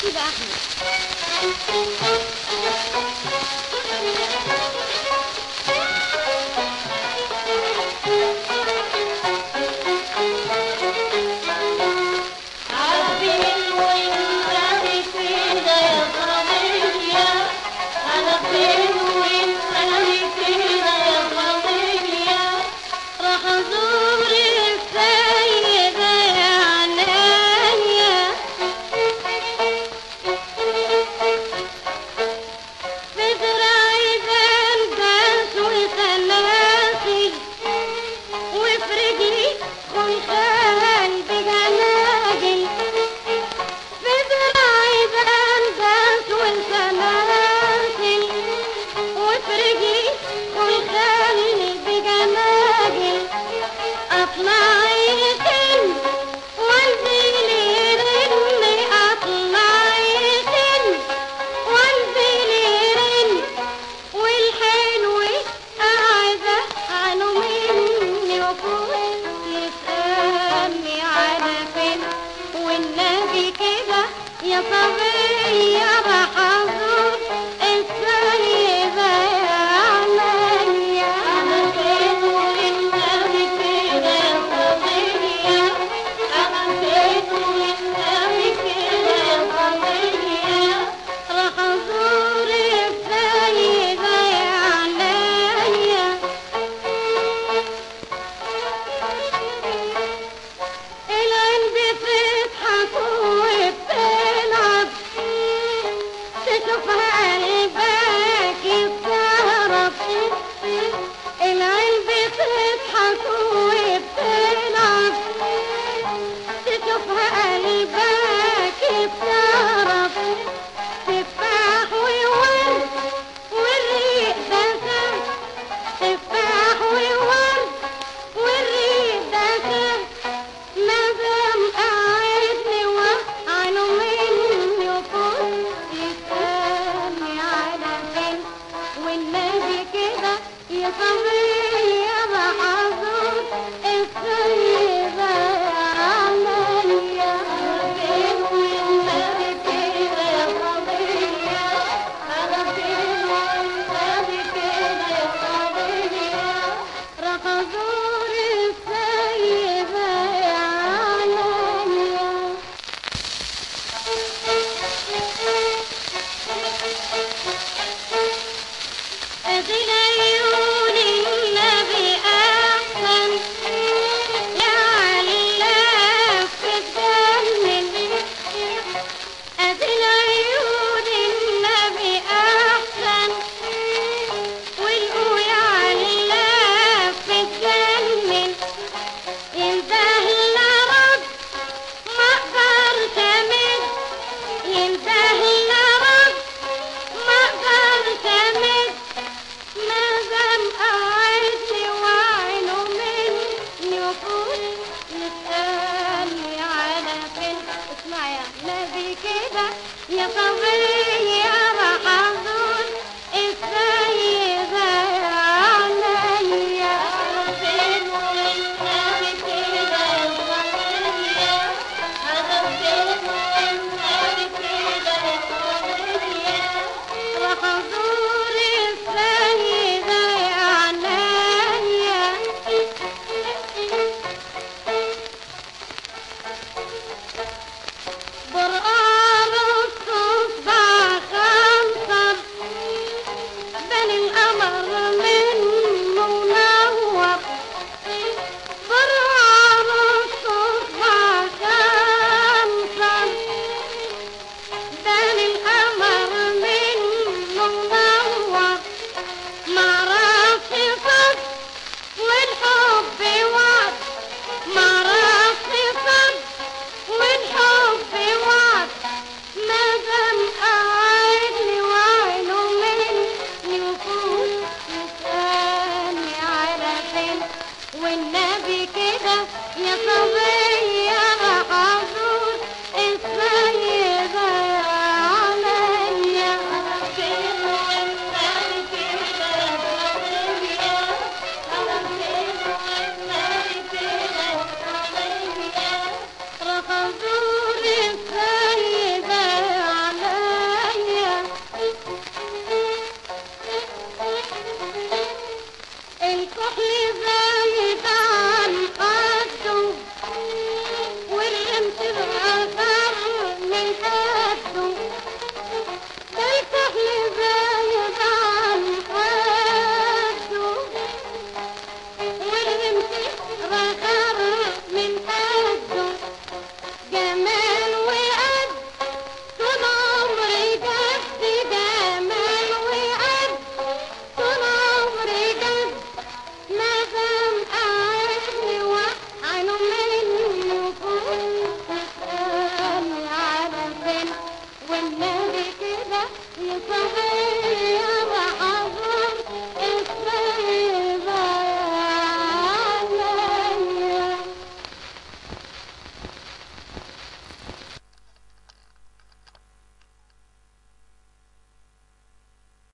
كده احمد. يا صبية بحظوظ السيدة عليا أنا فين والنبي كده يا صبية أنا فين والنبي كده يا صبية راح أزور السيدة عليا العين بتضحك وبتلعب تشوفها قلبك يستغرب العين بتضحك وبتلعب تشوفها قلبك يستغرب تفاح وورد والريق دسم تفاح وورد والريق دسم مادام قعدني وعنه مني وكنت تسألني على فين والنبي كده يا صبية بحظوظ السيدة عليا فين والنبي كده يا صبية أنا فين والنبي كده يا صبية راح أزور السيدة عليا أدي العيون النبي أحسن يا علاف تتجنن أدي العيون النبي أحسن والقوا يا علاف تتجنن ينده لرب ما اقدرش امد ينده لرب ما اقدرش امد مادام قعدني وعينه مني وكنت يسألني على فين اسمع يا نبي كده يا صبي